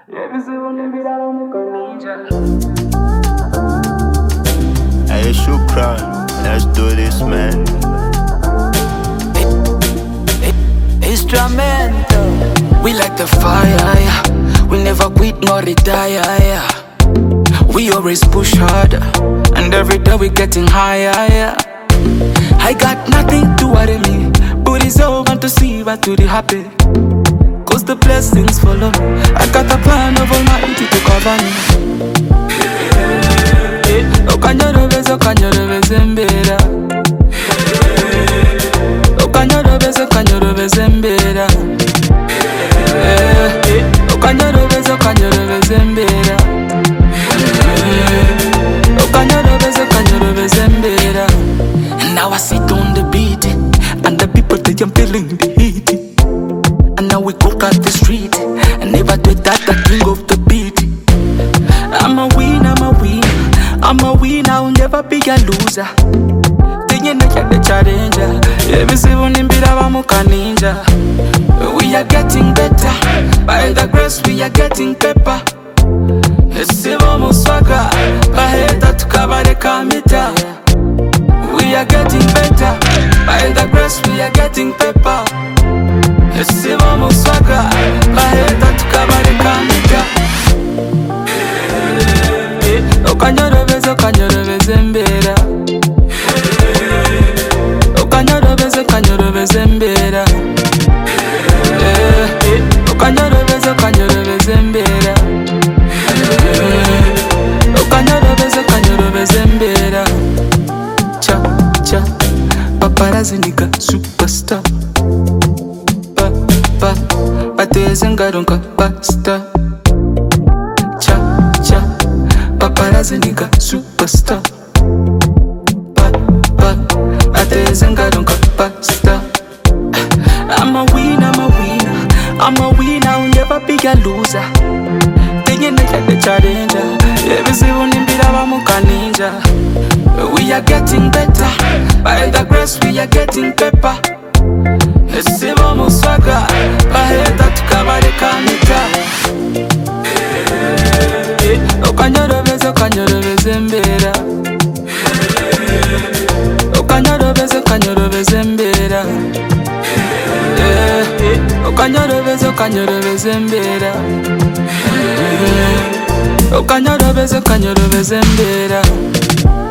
Hey, Shukran, let's do this, man. Instrumental. We like the fire, yeah. We never quit nor retire, yeah. We always push harder, and every day we getting higher, yeah. I got nothing to worry me, but it's all want to see what to be happy. Cause the blessings follow me. I got a plan of Almighty to cover me. Okanyorobeze, okanyorobeze mbera. Okanyorobeze, okanyorobeze mbera. Okanyorobeze, okanyorobeze mbera. Okanyorobeze, okanyorobeze mbera. Now I sit on the beat, and the people they am feeling the heat. And now we cook out the street, and never do that, the king of the beat. I'm a winner, I'm a winner, I'm a winner, I'll never be a loser. Thinking I get the challenger, every seven in Birawamuka ninja. We are getting better, by the grace we are getting pepper. Sivo muswaga, baheta tukabare kamita. We are getting better, by the grace we are getting pepper. Sivo muswaga, baheta tukabare kamita. Okanyorobeze, okanyorobeze mbera. Okanyorobeze, okanyorobeze mbera. Okanyorobeze, okanyorobeze mbera. Okanyorobeze, okanyorobeze mbera. Cha, cha, paparazzi nigga superstar. Bateze ngaro nka pasta. Cha, cha, paparazzi nigga superstar. Bateze ngaro nka pasta. I'm a winner, I'm a winner, I'm a winner, I'll never be a loser. Thinking I get the challenger, every seven in Birawamuka ninja. We are getting better, by the grace we are getting pepper. Sivo muswaga, baheta tukabare kamita. Okanyorobeze, okanyorobeze mbera. Okanyorobeze, okanyorobeze mbera. Okanyorobeze, okanyorobeze mbera. Okanyorobeze, okanyorobeze mbera.